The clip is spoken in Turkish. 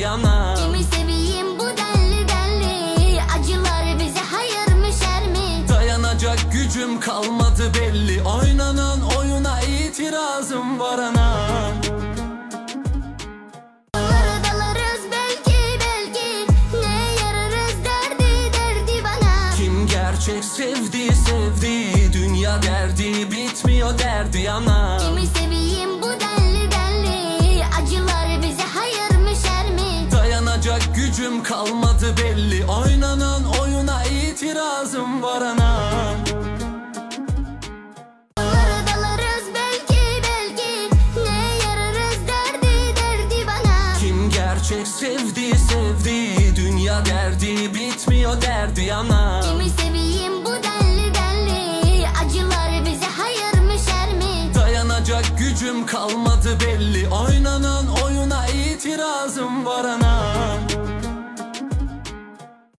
yana. Kimi seveyim bu denli denli, acılar bize hayır mı şer mi? Dayanacak gücüm kalmadı belli, oynanan oyuna itirazım var anam. Dalarız belki belki, ne yararız derdi derdi bana. Kim gerçek sevdi sevdi, dünya derdi bitmiyor derdi yana. Kimi seveyim bu denli denli, acılar bize hayır mı şer mi? Dayanacak gücüm kalmadı belli, oynanan oyuna itirazım var anam. Dalarız belki belki, ne yararız derdi derdi bana. Kim gerçek sevdi sevdi, dünya derdi bitmiyor derdi yana. Kimi seveyim bu denli denli, acılar bize hayır mı şer mi? Dayanacak gücüm kalmadı belli, oynanan oyuna itirazım var ana.